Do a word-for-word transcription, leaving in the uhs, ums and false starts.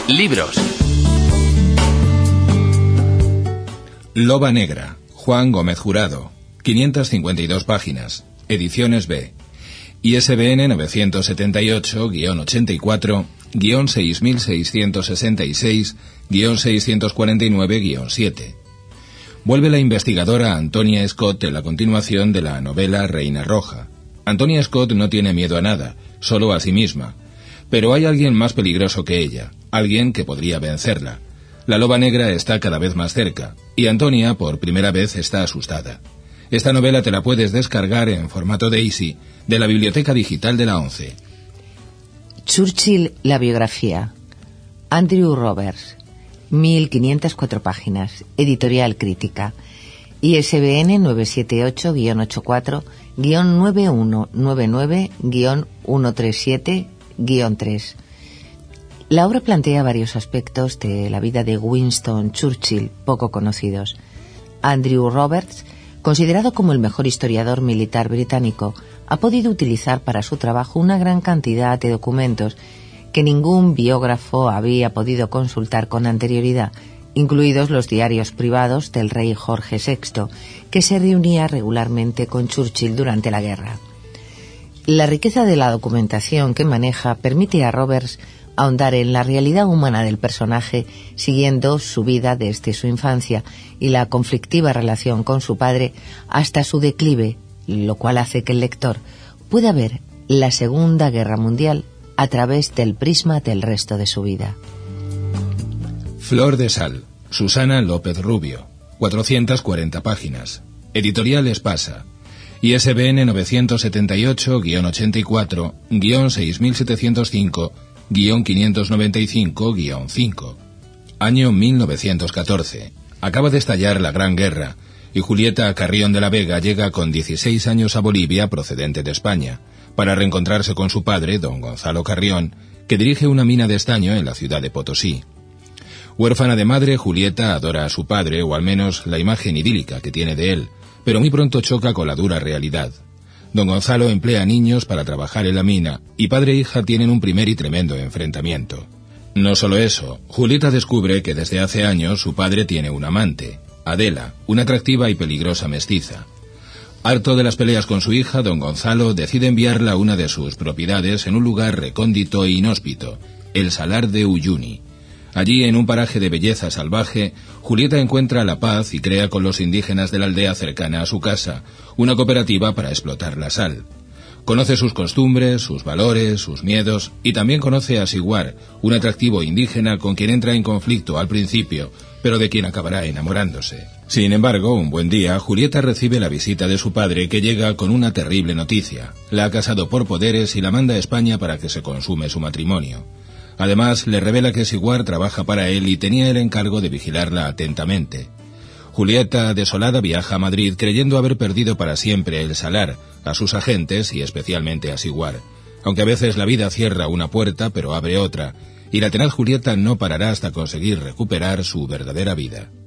Libros. Loba Negra, Juan Gómez Jurado, quinientas cincuenta y dos páginas, Ediciones B, I S B N novecientos setenta y ocho guión ochenta y cuatro guión seis mil seiscientos sesenta y seis guión seiscientos cuarenta y nueve guión siete. Vuelve la investigadora Antonia Scott en la continuación de la novela Reina Roja. Antonia Scott no tiene miedo a nada, solo a sí misma. Pero hay alguien más peligroso que ella, alguien que podría vencerla. La loba negra está cada vez más cerca, y Antonia por primera vez está asustada. Esta novela te la puedes descargar en formato Daisy de la Biblioteca Digital de la ONCE. Churchill, la biografía. Andrew Roberts, mil quinientas cuatro páginas, Editorial Crítica. I S B N nueve siete ocho guión ochenta y cuatro guión nueve uno nueve nueve guión ciento treinta y siete guión tres. La obra plantea varios aspectos de la vida de Winston Churchill poco conocidos. Andrew Roberts, considerado como el mejor historiador militar británico, ha podido utilizar para su trabajo una gran cantidad de documentos que ningún biógrafo había podido consultar con anterioridad, incluidos los diarios privados del rey Jorge sexto, que se reunía regularmente con Churchill durante la guerra. La riqueza de la documentación que maneja permite a Roberts ahondar en la realidad humana del personaje, siguiendo su vida desde su infancia y la conflictiva relación con su padre hasta su declive, lo cual hace que el lector pueda ver la Segunda Guerra Mundial a través del prisma del resto de su vida. Flor de Sal, Susana López Rubio, cuatrocientas cuarenta páginas, Editorial Espasa, I S B N novecientos setenta y ocho guión ochenta y cuatro guión seis mil setecientos cinco guión quinientos noventa y cinco guión cinco. Año mil novecientos catorce. Acaba de estallar la Gran Guerra y Julieta Carrión de la Vega llega con dieciséis años a Bolivia, procedente de España, para reencontrarse con su padre, don Gonzalo Carrión, que dirige una mina de estaño en la ciudad de Potosí. Huérfana de madre, Julieta adora a su padre, o al menos la imagen idílica que tiene de él, pero muy pronto choca con la dura realidad. Don Gonzalo emplea a niños para trabajar en la mina, y padre e hija tienen un primer y tremendo enfrentamiento. No solo eso, Julieta descubre que desde hace años su padre tiene una amante, Adela, una atractiva y peligrosa mestiza. Harto de las peleas con su hija, don Gonzalo decide enviarla a una de sus propiedades en un lugar recóndito e inhóspito, el Salar de Uyuni. Allí, en un paraje de belleza salvaje, Julieta encuentra la paz y crea con los indígenas de la aldea cercana a su casa una cooperativa para explotar la sal. Conoce sus costumbres, sus valores, sus miedos, y también conoce a Siguar, un atractivo indígena con quien entra en conflicto al principio, pero de quien acabará enamorándose. Sin embargo, un buen día, Julieta recibe la visita de su padre, que llega con una terrible noticia. La ha casado por poderes y la manda a España para que se consume su matrimonio. Además, le revela que Siguar trabaja para él y tenía el encargo de vigilarla atentamente. Julieta, desolada, viaja a Madrid creyendo haber perdido para siempre el Salar, a sus agentes y especialmente a Siguar. Aunque a veces la vida cierra una puerta, pero abre otra, y la tenaz Julieta no parará hasta conseguir recuperar su verdadera vida.